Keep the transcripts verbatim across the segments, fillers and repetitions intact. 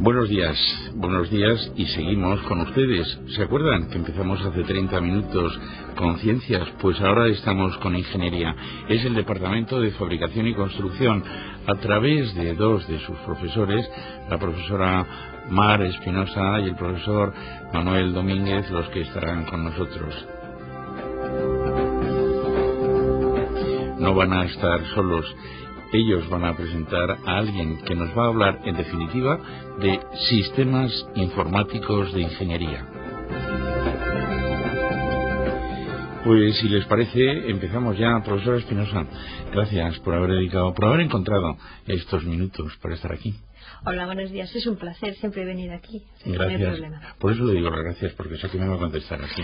Buenos días, buenos días y seguimos con ustedes. ¿Se acuerdan que empezamos hace treinta minutos con ciencias? Pues ahora estamos con ingeniería. Es el Departamento de Fabricación y Construcción, a través de dos de sus profesores, la profesora Mar Espinosa y el profesor Manuel Domínguez, los que estarán con nosotros. No van a estar solos. Ellos van a presentar a alguien que nos va a hablar, en definitiva, de sistemas informáticos de ingeniería. Pues si les parece, empezamos ya. Profesora Espinosa, gracias por haber dedicado, por haber encontrado estos minutos para estar aquí. Hola, buenos días. Es un placer siempre venir aquí. Gracias. No hay problema. Por eso le digo las gracias, porque sé que me va a contestar así.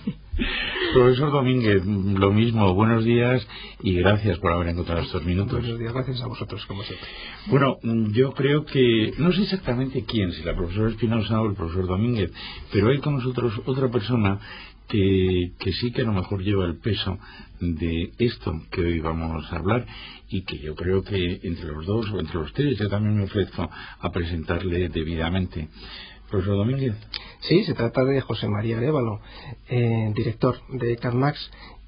Profesor Domínguez, lo mismo. Buenos días y gracias por haber encontrado estos minutos. Buenos días, gracias a vosotros, como siempre. Bueno, yo creo que, no sé exactamente quién, si la profesora Espinosa o el profesor Domínguez, pero hay con nosotros otra persona que, que sí que a lo mejor lleva el peso de esto que hoy vamos a hablar y que yo creo que entre los dos o entre ustedes yo también me ofrezco a presentarle debidamente. Profesor Domínguez. Sí, se trata de José María Arévalo, eh, director de CADMAX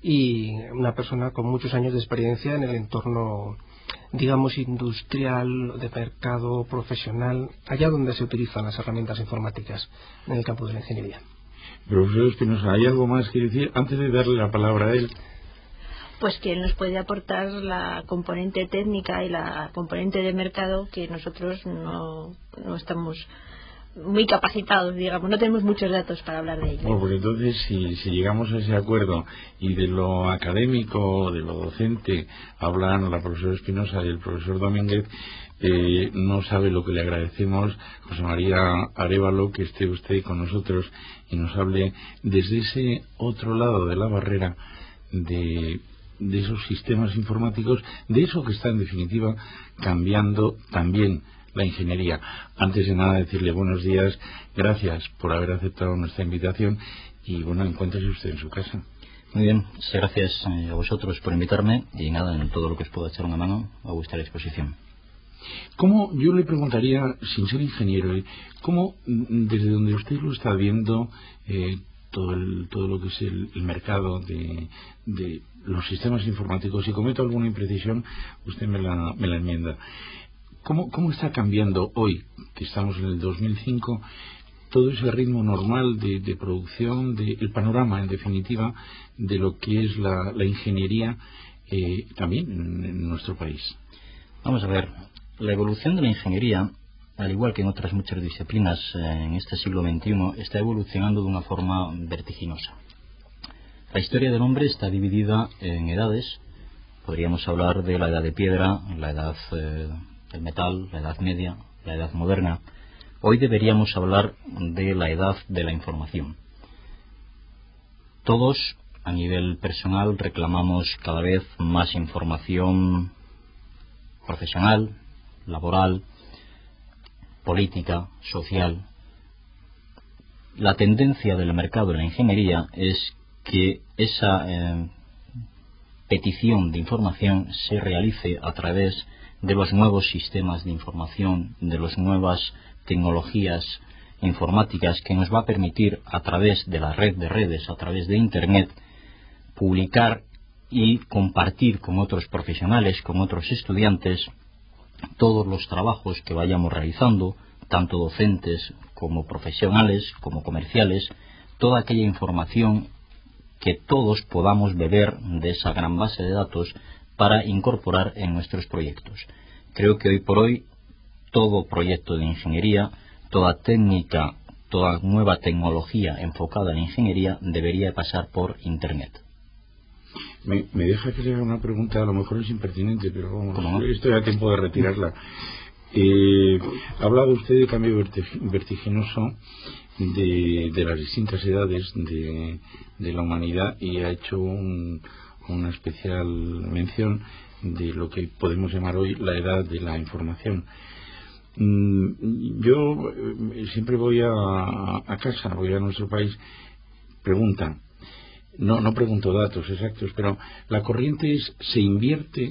y una persona con muchos años de experiencia en el entorno, digamos, industrial, de mercado, profesional, allá donde se utilizan las herramientas informáticas en el campo de la ingeniería. Profesor Espinosa, ¿hay algo más que decir antes de darle la palabra a él? Pues que él nos puede aportar la componente técnica y la componente de mercado que nosotros no, no estamos muy capacitados, digamos, no tenemos muchos datos para hablar de ello. Bueno, pues entonces si, si llegamos a ese acuerdo y de lo académico, de lo docente, hablan la profesora Espinosa y el profesor Domínguez, eh, no sabe lo que le agradecemos, José María Arévalo, que esté usted con nosotros y nos hable desde ese otro lado de la barrera de, de esos sistemas informáticos, de eso que está en definitiva cambiando también la ingeniería. Antes de nada decirle buenos días, gracias por haber aceptado nuestra invitación y bueno, encuéntrese usted en su casa. Muy bien, gracias a vosotros por invitarme y nada, en todo lo que os pueda echar una mano a vuestra disposición. ¿Cómo, yo le preguntaría, sin ser ingeniero, cómo desde donde usted lo está viendo eh, todo, el, todo lo que es el, el mercado de, de los sistemas informáticos, si cometo alguna imprecisión usted me la, me la enmienda? ¿Cómo, ¿Cómo está cambiando hoy, que estamos en el dos mil cinco, todo ese ritmo normal de, de producción, de, el panorama, en definitiva, de lo que es la, la ingeniería eh, también en, en nuestro país? Vamos a ver, la evolución de la ingeniería, al igual que en otras muchas disciplinas en este siglo veintiuno, está evolucionando de una forma vertiginosa. La historia del hombre está dividida en edades. Podríamos hablar de la edad de piedra, la edad eh, el metal, la edad media, la edad moderna. Hoy deberíamos hablar de la edad de la información. Todos, a nivel personal, reclamamos cada vez más información profesional, laboral, política, social. La tendencia del mercado de la ingeniería es que esa eh, petición de información se realice a través de los nuevos sistemas de información, de las nuevas tecnologías informáticas que nos va a permitir a través de la red de redes, a través de Internet, publicar y compartir con otros profesionales, con otros estudiantes, todos los trabajos que vayamos realizando, tanto docentes como profesionales, como comerciales, toda aquella información que todos podamos beber de esa gran base de datos para incorporar en nuestros proyectos. Creo que hoy por hoy todo proyecto de ingeniería, toda técnica, toda nueva tecnología enfocada en ingeniería debería pasar por Internet. Me, me deja que le haga una pregunta, a lo mejor es impertinente, pero vamos, ¿Cómo no? Estoy a tiempo de retirarla. Eh, ha hablado usted de cambio vertiginoso de, de las distintas edades de, de la humanidad y ha hecho un, una especial mención de lo que podemos llamar hoy la edad de la información. Mm, yo eh, siempre voy a, a casa, voy a nuestro país, preguntan, no, no pregunto datos exactos, pero la corriente es, se invierte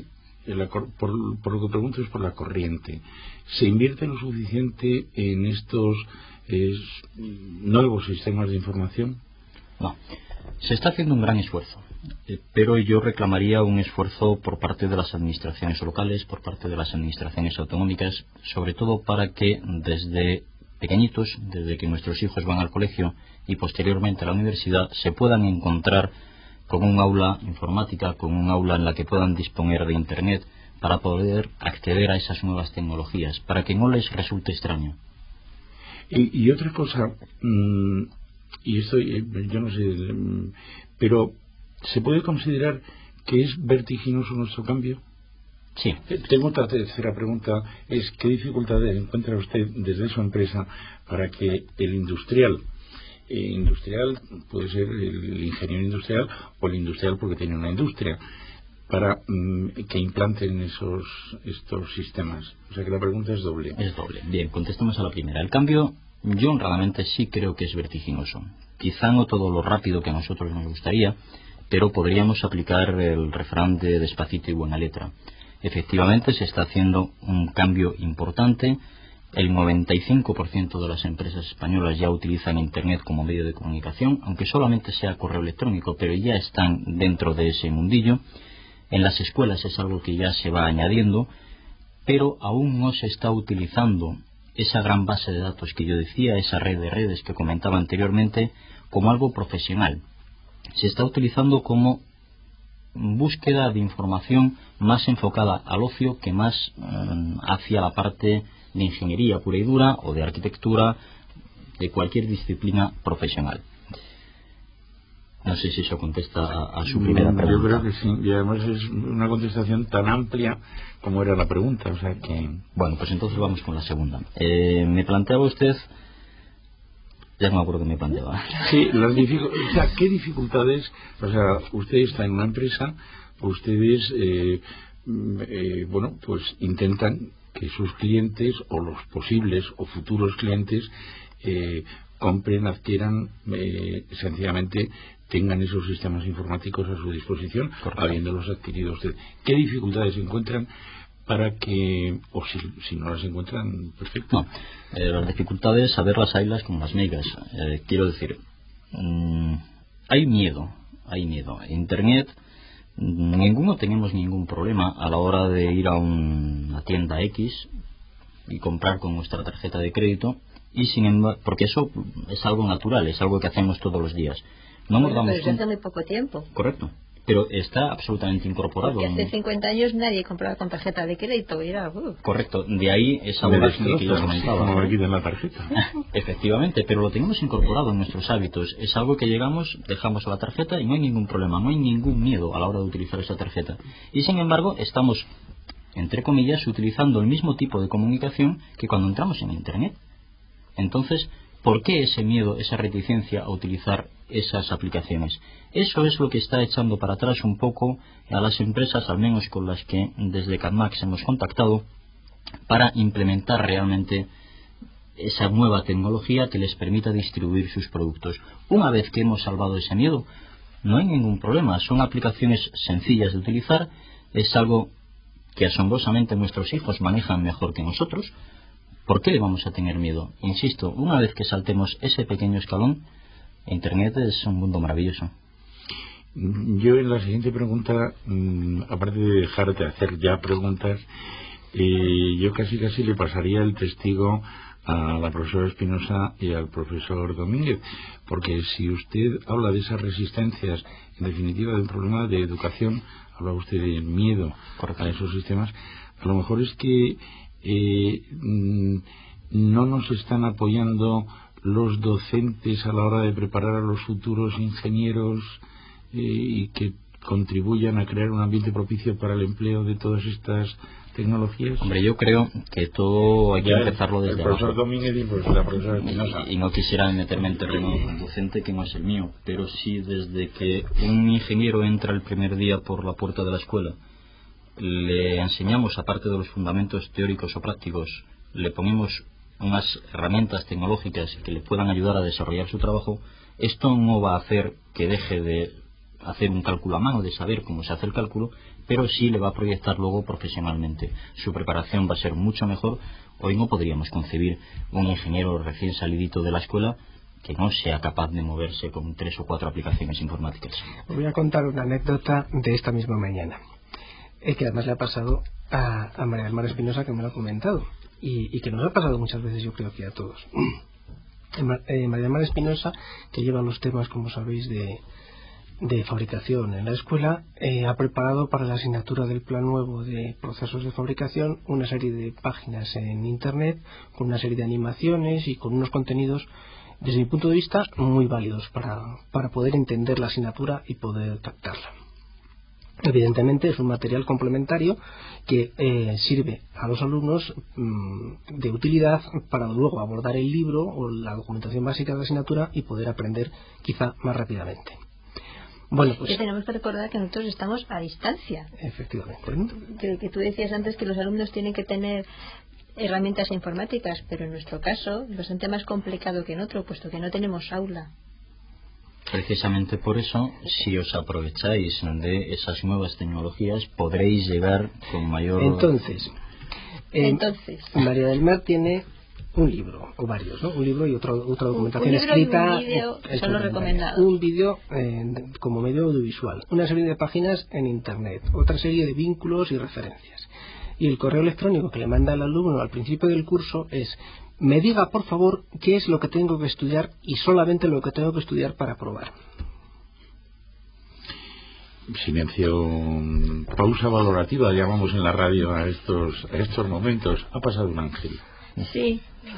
la, por, por lo que pregunto es por la corriente. ¿Se invierte lo suficiente en estos eh, nuevos sistemas de información? No. Se está haciendo un gran esfuerzo, eh, pero yo reclamaría un esfuerzo por parte de las administraciones locales, por parte de las administraciones autonómicas, sobre todo para que desde pequeñitos, desde que nuestros hijos van al colegio y posteriormente a la universidad, se puedan encontrar con un aula informática, con un aula en la que puedan disponer de Internet para poder acceder a esas nuevas tecnologías, para que no les resulte extraño. Y, y otra cosa, mmm, y esto yo no sé, pero ¿se puede considerar que es vertiginoso nuestro cambio? Sí. Tengo otra tercera pregunta, es ¿qué dificultades encuentra usted desde su empresa para que el industrial, eh, industrial puede ser el ingeniero industrial o el industrial porque tiene una industria, para mm, que implanten esos estos sistemas? O sea que la pregunta es doble. Es doble. Bien, contestemos a la primera. El cambio, yo honradamente sí creo que es vertiginoso. Quizá no todo lo rápido que a nosotros nos gustaría, pero podríamos aplicar el refrán de despacito y buena letra. Efectivamente se está haciendo un cambio importante. El noventa y cinco por ciento de las empresas españolas ya utilizan Internet como medio de comunicación, aunque solamente sea correo electrónico, pero ya están dentro de ese mundillo. En las escuelas es algo que ya se va añadiendo, pero aún no se está utilizando esa gran base de datos que yo decía, esa red de redes que comentaba anteriormente, como algo profesional. Se está utilizando como búsqueda de información más enfocada al ocio que más um, hacia la parte de ingeniería pura y dura o de arquitectura, de cualquier disciplina profesional. No sé si eso contesta a, a su primera pregunta. Yo creo que sí, y además es una contestación tan amplia como era la pregunta, o sea que... Bueno, pues entonces vamos con la segunda. Eh, me planteaba usted... Ya no me acuerdo que me planteaba. Sí, las dificultades, o sea, ¿qué dificultades? O sea, usted está en una empresa, ustedes, eh, eh, bueno, pues intentan que sus clientes o los posibles o futuros clientes eh, compren, adquieran, eh, sencillamente tengan esos sistemas informáticos a su disposición, correcto, habiéndolos adquirido usted. ¿Qué dificultades encuentran para que, o si, si no las encuentran, perfecto? No, eh, las dificultades, saberlas haylas como las migas. Eh, quiero decir, mmm, hay miedo, hay miedo. Internet, ninguno tenemos ningún problema a la hora de ir a una tienda X y comprar con nuestra tarjeta de crédito, y sin embargo, porque eso es algo natural, es algo que hacemos todos los días. No bueno, nos damos pero hace muy poco tiempo. Correcto. Pero está absolutamente incorporado. Porque hace cincuenta años nadie compraba con tarjeta de crédito. Era, uh. Correcto, de ahí esa vorágine que yo comentaba. Como aquí de la tarjeta. Efectivamente, pero lo tenemos incorporado en nuestros hábitos. Es algo que llegamos, dejamos la tarjeta y no hay ningún problema, no hay ningún miedo a la hora de utilizar esa tarjeta. Y sin embargo, estamos, entre comillas, utilizando el mismo tipo de comunicación que cuando entramos en Internet. Entonces, ¿por qué ese miedo, esa reticencia a utilizar esas aplicaciones? Eso es lo que está echando para atrás un poco a las empresas, al menos con las que desde CadMax hemos contactado, para implementar realmente esa nueva tecnología que les permita distribuir sus productos. Una vez que hemos salvado ese miedo, no hay ningún problema. Son aplicaciones sencillas de utilizar, es algo que asombrosamente nuestros hijos manejan mejor que nosotros. ¿Por qué le vamos a tener miedo? Insisto, una vez que saltemos ese pequeño escalón, Internet es un mundo maravilloso. Yo en la siguiente pregunta, mmm, aparte de dejarte hacer ya preguntas, eh, yo casi casi le pasaría el testigo a la profesora Espinosa y al profesor Domínguez, porque si usted habla de esas resistencias, en definitiva de un problema de educación, habla usted del miedo a esos sistemas, a lo mejor es que eh, no nos están apoyando los docentes a la hora de preparar a los futuros ingenieros eh, y que contribuyan a crear un ambiente propicio para el empleo de todas estas tecnologías. Hombre, yo creo que todo hay que ya empezarlo desde el profesor abajo. Domínguez y pues la profesora Espinosa. Y, y no quisiera meterme en terreno docente que no es el mío, pero sí desde que un ingeniero entra el primer día por la puerta de la escuela, le enseñamos, aparte de los fundamentos teóricos o prácticos, le ponemos unas herramientas tecnológicas que le puedan ayudar a desarrollar su trabajo. Esto no va a hacer que deje de hacer un cálculo a mano, de saber cómo se hace el cálculo, pero sí le va a proyectar luego profesionalmente. Su preparación va a ser mucho mejor. Hoy no podríamos concebir un ingeniero recién salidito de la escuela que no sea capaz de moverse con tres o cuatro aplicaciones informáticas. Os voy a contar una anécdota de esta misma mañana, eh, que además le ha pasado a, a María del Mar Espinosa, que me lo ha comentado, y, y que nos ha pasado muchas veces, yo creo que a todos. eh, María del Mar Espinosa, que lleva los temas, como sabéis, de, de fabricación en la escuela, eh, ha preparado para la asignatura del plan nuevo de procesos de fabricación una serie de páginas en internet con una serie de animaciones y con unos contenidos, desde mi punto de vista, muy válidos para, para poder entender la asignatura y poder captarla. Evidentemente es un material complementario que eh, sirve a los alumnos mmm, de utilidad para luego abordar el libro o la documentación básica de la asignatura y poder aprender quizá más rápidamente. Bueno, pues que tenemos que recordar que nosotros estamos a distancia. Efectivamente, ¿no? Que, que tú decías antes que los alumnos tienen que tener herramientas informáticas, pero en nuestro caso es bastante más complicado que en otro, puesto que no tenemos aula. Precisamente por eso, si os aprovecháis de esas nuevas tecnologías, podréis llegar con mayor... Entonces, eh, Entonces María del Mar tiene un libro, o varios, ¿no? Un libro y otro, otra documentación un libro escrita. Y un vídeo son los recomendados. Un vídeo eh, como medio audiovisual, una serie de páginas en internet, otra serie de vínculos y referencias. Y el correo electrónico que le manda al alumno al principio del curso es: me diga por favor qué es lo que tengo que estudiar y solamente lo que tengo que estudiar para aprobar. Silencio, pausa valorativa, llamamos en la radio a estos, a estos momentos. Ha pasado un ángel. Sí,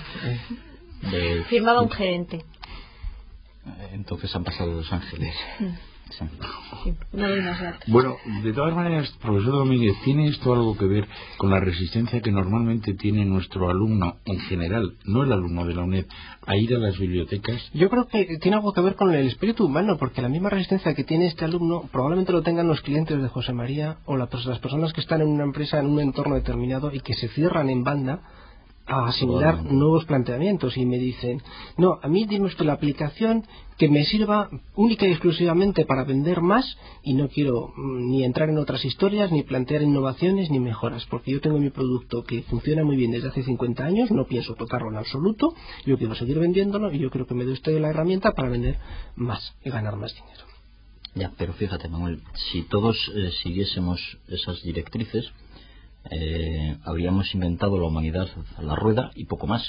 de... firmaba un gerente. Entonces han pasado dos ángeles. Sí. Sí, no doy más datos. Bueno, de todas maneras, profesor Domínguez, ¿tiene esto algo que ver con la resistencia que normalmente tiene nuestro alumno en general, no el alumno de la UNED, a ir a las bibliotecas? Yo creo que tiene algo que ver con el espíritu humano, porque la misma resistencia que tiene este alumno probablemente lo tengan los clientes de José María o las personas que están en una empresa, en un entorno determinado y que se cierran en banda a asimilar bueno. nuevos planteamientos y me dicen: no, a mí dime usted la aplicación que me sirva única y exclusivamente para vender más y no quiero mm, ni entrar en otras historias, ni plantear innovaciones ni mejoras, porque yo tengo mi producto que funciona muy bien desde hace cincuenta años, no pienso tocarlo en absoluto, yo quiero seguir vendiéndolo y yo quiero que me dé usted la herramienta para vender más y ganar más dinero. Ya, pero fíjate, Manuel, si todos eh, siguiésemos esas directrices, Eh, habríamos inventado la humanidad a la rueda y poco más.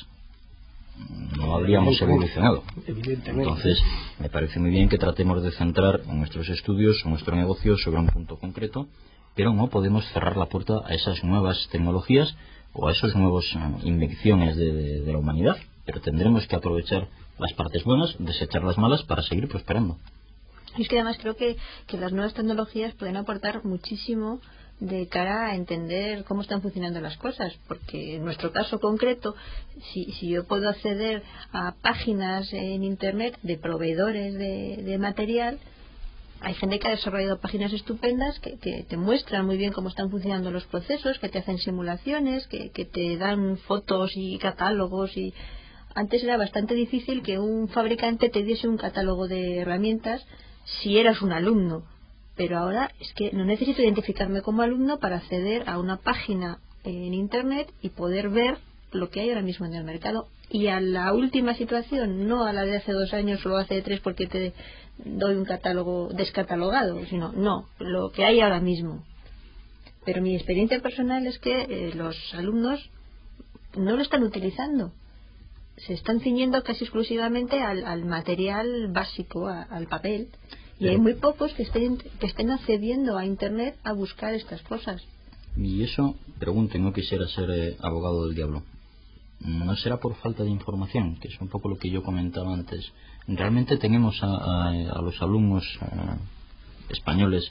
No habríamos evolucionado. Entonces me parece muy bien que tratemos de centrar nuestros estudios, nuestro negocio sobre un punto concreto, pero no podemos cerrar la puerta a esas nuevas tecnologías o a esas nuevas invenciones de, de, de la humanidad, pero tendremos que aprovechar las partes buenas, desechar las malas para seguir prosperando. Y es que además creo que, que las nuevas tecnologías pueden aportar muchísimo de cara a entender cómo están funcionando las cosas, porque en nuestro caso concreto, si, si yo puedo acceder a páginas en internet de proveedores de, de material, hay gente que ha desarrollado páginas estupendas que, que te muestran muy bien cómo están funcionando los procesos, que te hacen simulaciones, que, que te dan fotos y catálogos. Y antes era bastante difícil que un fabricante te diese un catálogo de herramientas si eras un alumno. Pero ahora es que no necesito identificarme como alumno para acceder a una página en internet y poder ver lo que hay ahora mismo en el mercado. Y a la última situación, no a la de hace dos años o hace tres porque te doy un catálogo descatalogado, sino no, lo que hay ahora mismo. Pero mi experiencia personal es que eh, los alumnos no lo están utilizando. Se están ciñendo casi exclusivamente al, al material básico, a, al papel. Y hay muy pocos que estén, que estén accediendo a internet a buscar estas cosas. Y eso, pregunten, no quisiera ser eh, abogado del diablo. ¿No será por falta de información? Que es un poco lo que yo comentaba antes. Realmente tenemos a, a, a los alumnos a, españoles,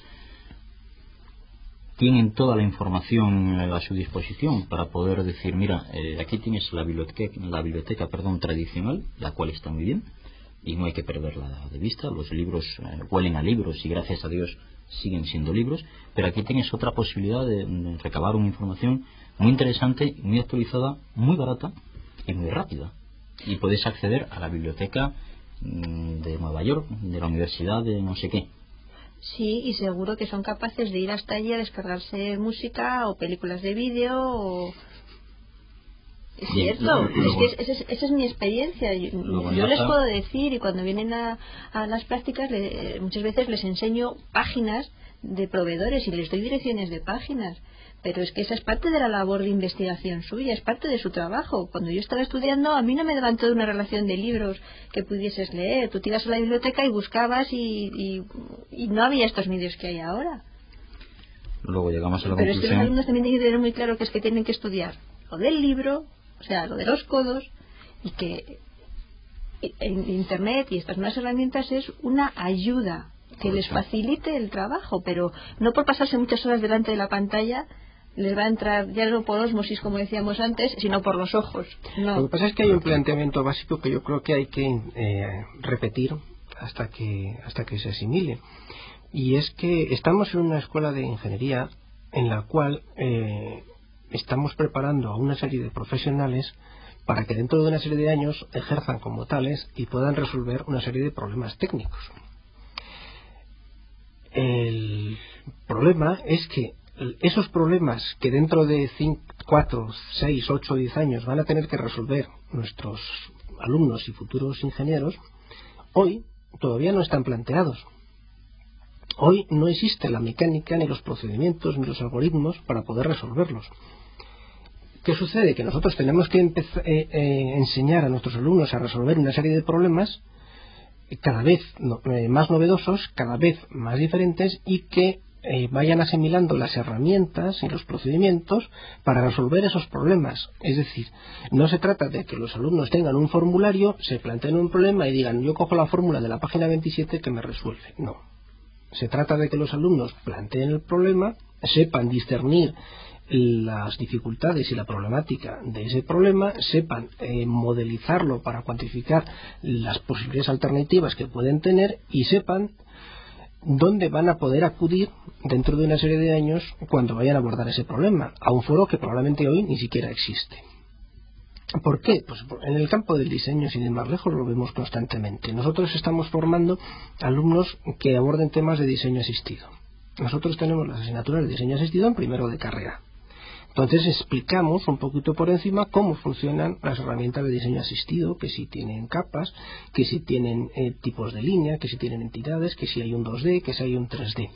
tienen toda la información a su disposición para poder decir: mira, eh, aquí tienes la biblioteca, la biblioteca perdón, tradicional, la cual está muy bien y no hay que perderla de vista. Los libros eh, huelen a libros y gracias a Dios siguen siendo libros, pero aquí tienes otra posibilidad de, de recabar una información muy interesante, muy actualizada, muy barata y muy rápida, y puedes acceder a la biblioteca mmm, de Nueva York, de la universidad de no sé qué. Sí, y seguro que son capaces de ir hasta allí a descargarse música o películas de vídeo o... Es Bien, cierto, lo, lo, es que esa es, es, es mi experiencia. Yo, yo les puedo decir, y cuando vienen a, a las prácticas, le, muchas veces les enseño páginas de proveedores y les doy direcciones de páginas. Pero es que esa es parte de la labor de investigación suya, es parte de su trabajo. Cuando yo estaba estudiando, a mí no me daban toda una relación de libros que pudieses leer. Tú te ibas a la biblioteca y buscabas y, y, y no había estos medios que hay ahora. Luego llegamos a la Pero conclusión. es que los alumnos también tienen que tener muy claro que es que tienen que estudiar lo del libro, o sea, lo de los codos, y que en Internet y estas nuevas herramientas es una ayuda que les facilite el trabajo, pero no por pasarse muchas horas delante de la pantalla les va a entrar ya no por ósmosis, como decíamos antes, sino por los ojos. No. Lo que pasa es que hay un planteamiento básico que yo creo que hay que eh, repetir hasta que hasta que se asimile, y es que estamos en una escuela de ingeniería en la cual eh, estamos preparando a una serie de profesionales para que dentro de una serie de años ejerzan como tales y puedan resolver una serie de problemas técnicos. El problema es que esos problemas que dentro de cuatro, seis, ocho, diez años van a tener que resolver nuestros alumnos y futuros ingenieros, hoy todavía no están planteados. Hoy no existe la mecánica, ni los procedimientos, ni los algoritmos para poder resolverlos. ¿Qué sucede? Que nosotros tenemos que empezar, eh, eh, enseñar a nuestros alumnos a resolver una serie de problemas cada vez no, eh, más novedosos, cada vez más diferentes, y que eh, vayan asimilando las herramientas y los procedimientos para resolver esos problemas. Es decir, no se trata de que los alumnos tengan un formulario, se planteen un problema y digan yo cojo la fórmula de la página veintisiete que me resuelve. No. Se trata de que los alumnos planteen el problema, sepan discernir las dificultades y la problemática de ese problema, sepan eh, modelizarlo para cuantificar las posibles alternativas que pueden tener y sepan dónde van a poder acudir dentro de una serie de años cuando vayan a abordar ese problema, a un foro que probablemente hoy ni siquiera existe. ¿Por qué? Pues en el campo del diseño, sin ir más lejos, lo vemos constantemente. Nosotros estamos formando alumnos que aborden temas de diseño asistido. Nosotros tenemos las asignaturas de diseño asistido en primero de carrera. Entonces explicamos un poquito por encima cómo funcionan las herramientas de diseño asistido, que si tienen capas, que si tienen eh, tipos de línea, que si tienen entidades, que si hay un dos D, que si hay un tres D.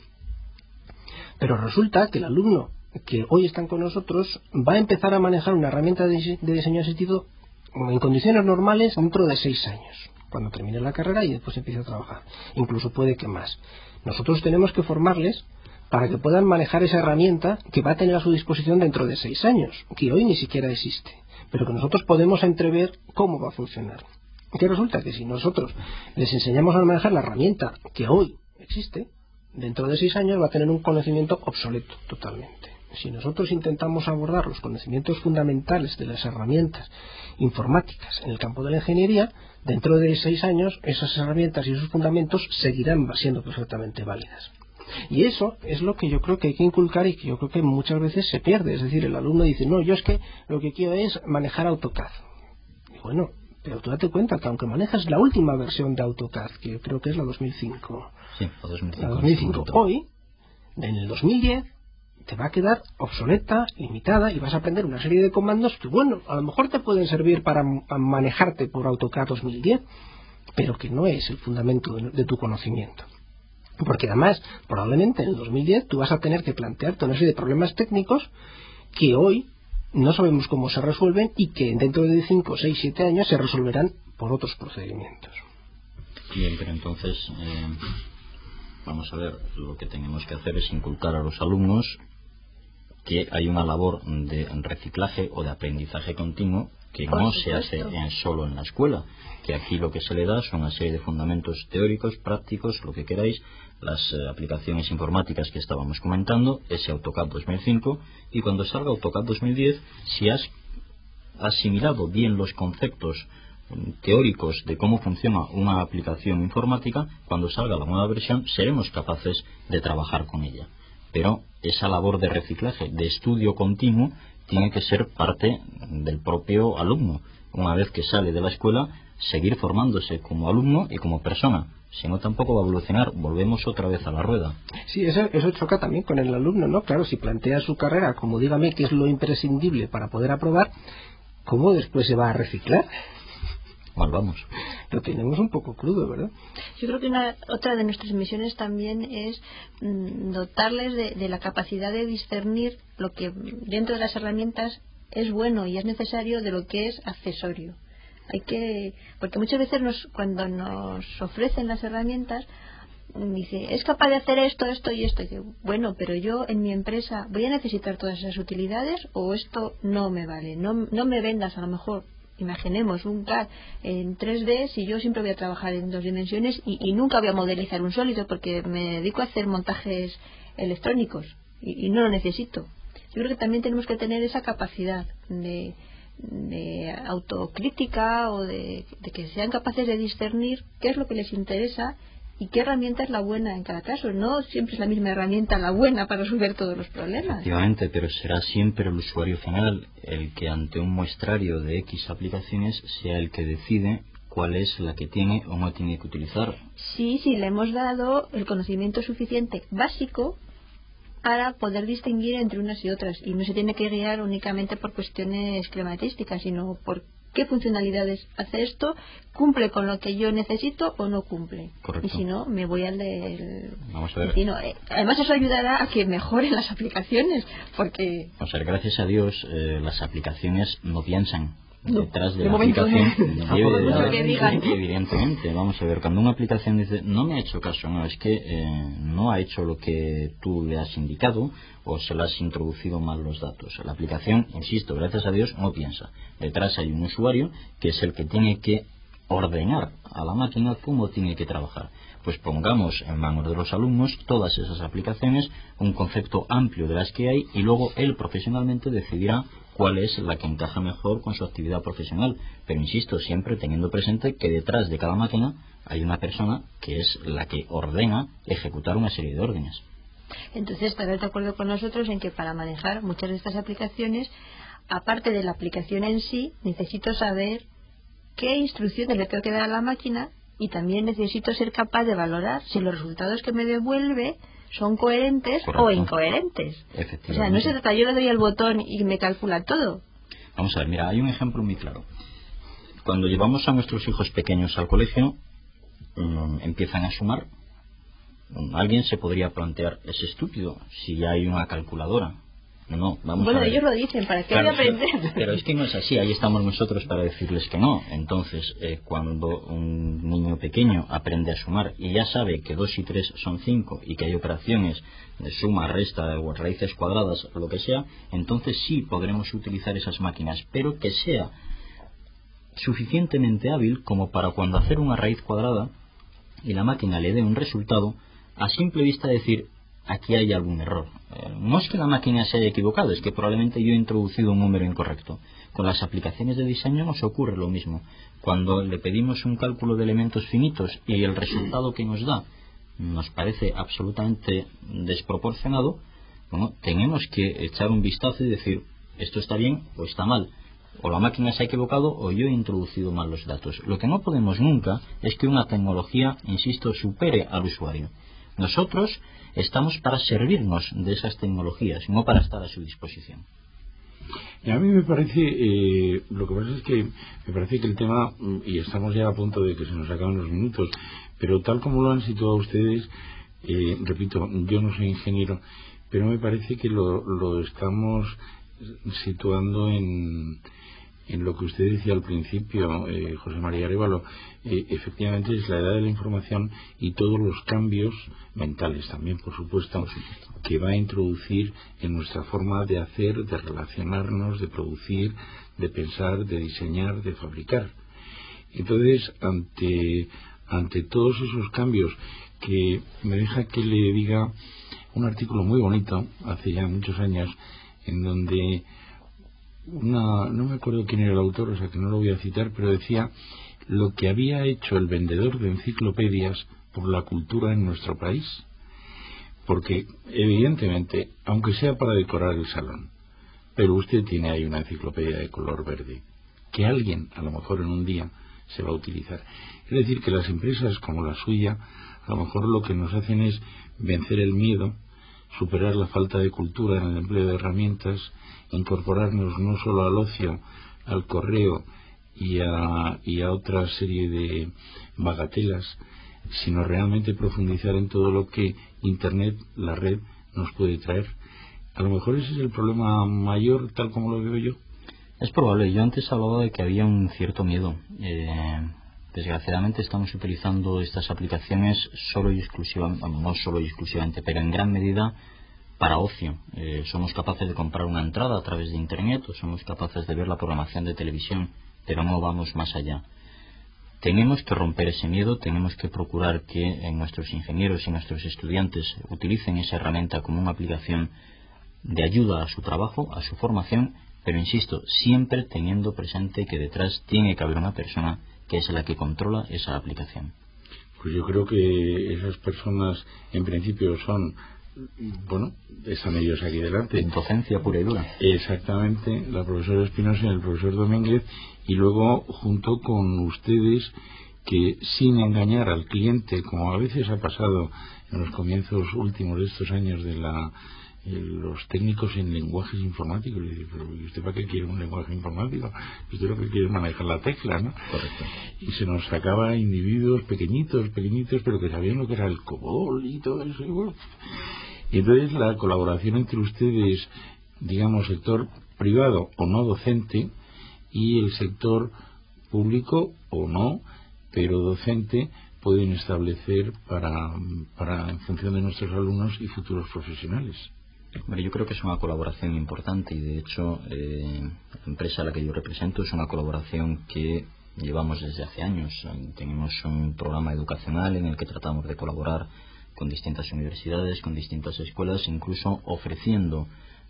Pero resulta que el alumno que hoy están con nosotros va a empezar a manejar una herramienta de diseño asistido en condiciones normales dentro de seis años, cuando termine la carrera y después empiece a trabajar. Incluso puede que más. Nosotros tenemos que formarles para que puedan manejar esa herramienta que va a tener a su disposición dentro de seis años, que hoy ni siquiera existe, pero que nosotros podemos entrever cómo va a funcionar. Que resulta que si nosotros les enseñamos a manejar la herramienta que hoy existe, dentro de seis años va a tener un conocimiento obsoleto totalmente. Si nosotros intentamos abordar los conocimientos fundamentales de las herramientas informáticas en el campo de la ingeniería, dentro de seis años esas herramientas y esos fundamentos seguirán siendo perfectamente válidas. Y eso es lo que yo creo que hay que inculcar y que yo creo que muchas veces se pierde. Es decir, el alumno dice, no, yo es que lo que quiero es manejar AutoCAD. Y bueno, pero tú date cuenta que aunque manejas la última versión de AutoCAD, que yo creo que es la dos mil cinco, sí, la dos mil cinco, la dos mil cinco hoy, en el dos mil diez, te va a quedar obsoleta, limitada, y vas a aprender una serie de comandos que, bueno, a lo mejor te pueden servir para manejarte por AutoCAD dos mil diez, pero que no es el fundamento de, de tu conocimiento. Porque además, probablemente en el dos mil diez tú vas a tener que plantearte una serie de problemas técnicos que hoy no sabemos cómo se resuelven y que dentro de cinco, seis, siete años se resolverán por otros procedimientos. Bien, pero entonces, eh, vamos a ver, lo que tenemos que hacer es inculcar a los alumnos que hay una labor de reciclaje o de aprendizaje continuo que no se hace en solo en la escuela, que aquí lo que se le da son una serie de fundamentos teóricos, prácticos, lo que queráis, las eh, aplicaciones informáticas que estábamos comentando, ese AutoCAD dos mil cinco, y cuando salga AutoCAD dos mil diez, si has asimilado bien los conceptos eh, teóricos de cómo funciona una aplicación informática, cuando salga la nueva versión seremos capaces de trabajar con ella. Pero esa labor de reciclaje, de estudio continuo, tiene que ser parte del propio alumno. una vez que sale de la escuela, seguir formándose como alumno y como persona. Si no, tampoco va a evolucionar. Volvemos otra vez a la rueda. Sí, eso, eso choca también con el alumno, ¿no? Claro, si plantea su carrera como dígame que es lo imprescindible para poder aprobar, ¿cómo después se va a reciclar? Mal vamos. Lo tenemos un poco crudo, ¿verdad? Yo creo que una, otra de nuestras misiones también es mm, dotarles de, de la capacidad de discernir lo que dentro de las herramientas es bueno y es necesario de lo que es accesorio. Hay que, porque muchas veces nos, cuando nos ofrecen las herramientas, dice, es capaz de hacer esto, esto y esto. Y digo, bueno, pero yo en mi empresa voy a necesitar todas esas utilidades o esto no me vale. No, no me vendas a lo mejor, imaginemos un C A D en tres D si yo siempre voy a trabajar en dos dimensiones y, y nunca voy a modelizar un sólido porque me dedico a hacer montajes electrónicos y, y no lo necesito. Yo creo que también tenemos que tener esa capacidad de de autocrítica o de, de que sean capaces de discernir qué es lo que les interesa y qué herramienta es la buena en cada caso. No siempre es la misma herramienta la buena para resolver todos los problemas. Efectivamente, pero será siempre el usuario final el que ante un muestrario de X aplicaciones sea el que decide cuál es la que tiene o no tiene que utilizar. Sí, sí, le hemos dado el conocimiento suficiente básico para poder distinguir entre unas y otras, y no se tiene que guiar únicamente por cuestiones crematísticas, sino por qué funcionalidades hace esto, cumple con lo que yo necesito o no cumple. Correcto. Y si no, me voy al del Vamos a ver. vecino. Además, eso ayudará a que mejoren las aplicaciones, porque... O sea, gracias a Dios, eh, las aplicaciones no piensan. No, Detrás de, de la momento aplicación no. debe, Lo que digan. evidentemente, vamos a ver, cuando una aplicación dice no me ha hecho caso, no, es que eh, no ha hecho lo que tú le has indicado o se le has introducido mal los datos. La aplicación, insisto, gracias a Dios no piensa. Detrás hay un usuario que es el que tiene que ordenar a la máquina cómo tiene que trabajar. Pues pongamos en manos de los alumnos todas esas aplicaciones, un concepto amplio de las que hay, y luego él profesionalmente decidirá cuál es la que encaja mejor con su actividad profesional. Pero insisto, siempre teniendo presente que detrás de cada máquina hay una persona que es la que ordena ejecutar una serie de órdenes. Entonces, estarás de acuerdo con nosotros en que para manejar muchas de estas aplicaciones, aparte de la aplicación en sí, necesito saber qué instrucciones le tengo que dar a la máquina, y también necesito ser capaz de valorar si los resultados que me devuelve son coherentes. Correcto. O incoherentes. O sea, no se trata, yo le doy el botón y me calcula todo. Vamos a ver, mira, hay un ejemplo muy claro. Cuando llevamos a nuestros hijos pequeños al colegio, um, empiezan a sumar. Um, alguien se podría plantear, es estúpido si ya hay una calculadora. No, no, vamos bueno, a ver. Ellos lo dicen, ¿para qué Claro, hay que aprender? Pero es que no es así, ahí estamos nosotros para decirles que no. Entonces, eh, cuando un niño pequeño aprende a sumar y ya sabe que dos y tres son cinco y que hay operaciones de suma, resta o raíces cuadradas o lo que sea, entonces sí podremos utilizar esas máquinas, pero que sea suficientemente hábil como para cuando hacer una raíz cuadrada y la máquina le dé un resultado, a simple vista decir, aquí hay algún error. Eh, no es que la máquina se haya equivocado, es que probablemente yo he introducido un número incorrecto. Con las aplicaciones de diseño nos ocurre lo mismo. Cuando le pedimos un cálculo de elementos finitos y el resultado que nos da nos parece absolutamente desproporcionado, bueno, tenemos que echar un vistazo y decir, esto está bien o está mal. O la máquina se ha equivocado o yo he introducido mal los datos. Lo que no podemos nunca es que una tecnología, insisto, supere al usuario. Nosotros estamos para servirnos de esas tecnologías, no para estar a su disposición. Y a mí me parece, eh, lo que pasa es que me parece que el tema, y estamos ya a punto de que se nos acaben los minutos, pero tal como lo han situado ustedes, eh, repito, yo no soy ingeniero, pero me parece que lo, lo estamos situando en... en lo que usted decía al principio, eh, José María Arévalo, eh, efectivamente es la edad de la información y todos los cambios mentales también, por supuesto, que va a introducir en nuestra forma de hacer, de relacionarnos, de producir, de pensar, de diseñar, de fabricar. Entonces, ante, ante todos esos cambios, que me deja que le diga un artículo muy bonito, hace ya muchos años, en donde una, no me acuerdo quién era el autor, o sea que no lo voy a citar, pero decía lo que había hecho el vendedor de enciclopedias por la cultura en nuestro país, porque evidentemente, aunque sea para decorar el salón, pero usted tiene ahí una enciclopedia de color verde, que alguien, a lo mejor en un día, se va a utilizar. Es decir, que las empresas como la suya, a lo mejor lo que nos hacen es vencer el miedo, superar la falta de cultura en el empleo de herramientas, incorporarnos no solo al ocio, al correo y a, y a otra serie de bagatelas, sino realmente profundizar en todo lo que Internet, la red, nos puede traer. A lo mejor ese es el problema mayor, tal como lo veo yo. Es probable. Yo antes hablaba de que había un cierto miedo. Eh, desgraciadamente estamos utilizando estas aplicaciones solo y exclusivamente, no solo y exclusivamente, pero en gran medida para ocio. Eh, somos capaces de comprar una entrada a través de Internet o somos capaces de ver la programación de televisión, pero no vamos más allá. Tenemos que romper ese miedo, tenemos que procurar que eh, nuestros ingenieros y nuestros estudiantes utilicen esa herramienta como una aplicación de ayuda a su trabajo, a su formación, pero insisto, siempre teniendo presente que detrás tiene que haber una persona que es la que controla esa aplicación. Pues yo creo que esas personas en principio son, bueno, están ellos aquí delante. Docencia pura y dura. Exactamente, la profesora Espinosa y el profesor Domínguez, y luego junto con ustedes, que sin engañar al cliente, como a veces ha pasado en los comienzos últimos de estos años de la los técnicos en lenguajes informáticos, y pero ¿usted para qué quiere un lenguaje informático? Usted lo que quiere es manejar la tecla, ¿no? Correcto. Y se nos sacaba individuos pequeñitos, pequeñitos, pero que sabían lo que era el COBOL y todo eso. Y, bueno. Y entonces la colaboración entre ustedes, digamos, sector privado o no docente, y el sector público o no, pero docente, pueden establecer para, para en función de nuestros alumnos y futuros profesionales. Bueno, yo creo que es una colaboración importante y de hecho eh, la empresa a la que yo represento es una colaboración que llevamos desde hace años. Tenemos un programa educacional en el que tratamos de colaborar con distintas universidades, con distintas escuelas, incluso ofreciendo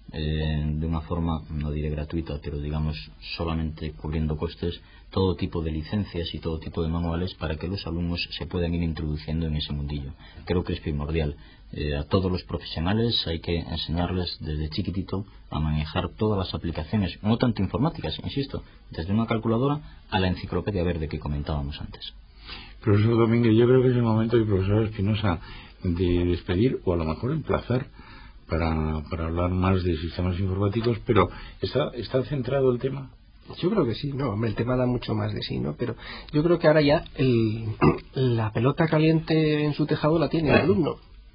eh, de una forma, no diré gratuita, pero digamos solamente cubriendo costes, todo tipo de licencias y todo tipo de manuales para que los alumnos se puedan ir introduciendo en ese mundillo. Creo que es primordial. Eh, a todos los profesionales hay que enseñarles desde chiquitito a manejar todas las aplicaciones, no tanto informáticas, insisto, desde una calculadora a la enciclopedia verde que comentábamos antes. Profesor Domínguez, yo creo que es el momento de profesor Espinosa de despedir o a lo mejor emplazar para, para hablar más de sistemas informáticos, pero ¿está, está centrado el tema? Yo creo que sí, no, el tema da mucho más de sí, ¿no? Pero yo creo que ahora ya el, la pelota caliente en su tejado la tiene el alumno.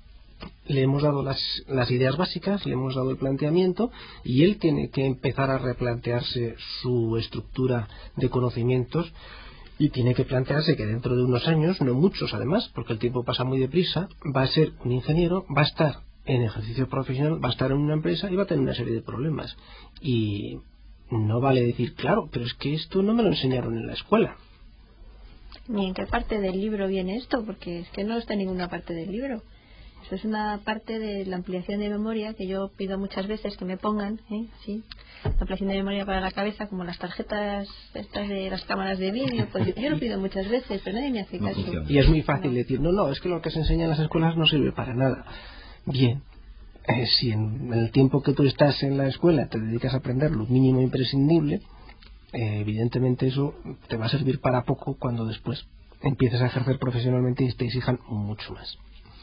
Le hemos dado las, las ideas básicas, le hemos dado el planteamiento y él tiene que empezar a replantearse su estructura de conocimientos y tiene que plantearse que dentro de unos años, no muchos además, porque el tiempo pasa muy deprisa, va a ser un ingeniero, va a estar en ejercicio profesional, va a estar en una empresa y va a tener una serie de problemas. Y no vale decir, claro, pero es que esto no me lo enseñaron en la escuela. Ni en qué parte del libro viene esto, porque es que no está en ninguna parte del libro. Eso es una parte de la ampliación de memoria que yo pido muchas veces que me pongan, ¿eh? Sí, la ampliación de memoria para la cabeza, como las tarjetas estas de las cámaras de vídeo, pues yo, yo lo pido muchas veces, pero nadie me hace caso. Y es muy fácil no. decir, no, no, es que lo que se enseña en las escuelas no sirve para nada. Bien, eh, si en el tiempo que tú estás en la escuela te dedicas a aprender lo mínimo imprescindible, eh, evidentemente eso te va a servir para poco cuando después empieces a ejercer profesionalmente y te exijan mucho más.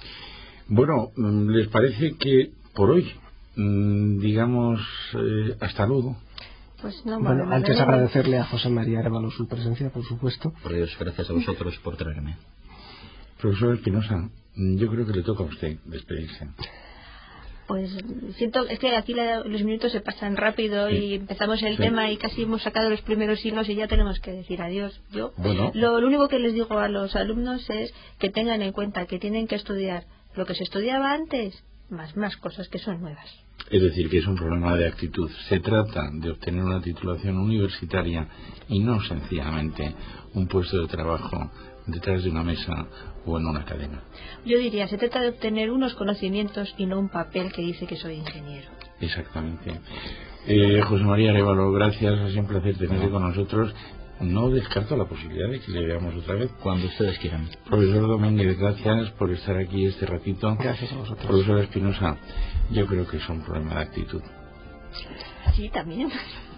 Bueno, ¿les parece que por hoy, digamos, eh, hasta luego? Pues no, bueno, antes veremos. Agradecerle a José María Arévalo su presencia, por supuesto. Por Dios, gracias a vosotros por traerme. Profesor Espinosa, yo creo que le toca a usted despedirse. Pues siento, es que aquí la, los minutos se pasan rápido sí. y empezamos el sí. tema y casi hemos sacado los primeros hilos y ya tenemos que decir adiós. Yo bueno. lo, lo único que les digo a los alumnos es que tengan en cuenta que tienen que estudiar lo que se estudiaba antes, más más cosas que son nuevas. Es decir, que es un problema de actitud. Se trata de obtener una titulación universitaria y no sencillamente un puesto de trabajo detrás de una mesa o en una cadena. Yo diría, se trata de obtener unos conocimientos y no un papel que dice que soy ingeniero. Exactamente. Eh, José María Arévalo, gracias, ha sido un placer tenerle con nosotros. No descarto la posibilidad de que le veamos otra vez. Cuando ustedes quieran. Profesor Domínguez, gracias por estar aquí este ratito. Gracias a vosotros. Profesor Espinosa, yo creo que es un problema de actitud. Sí, también.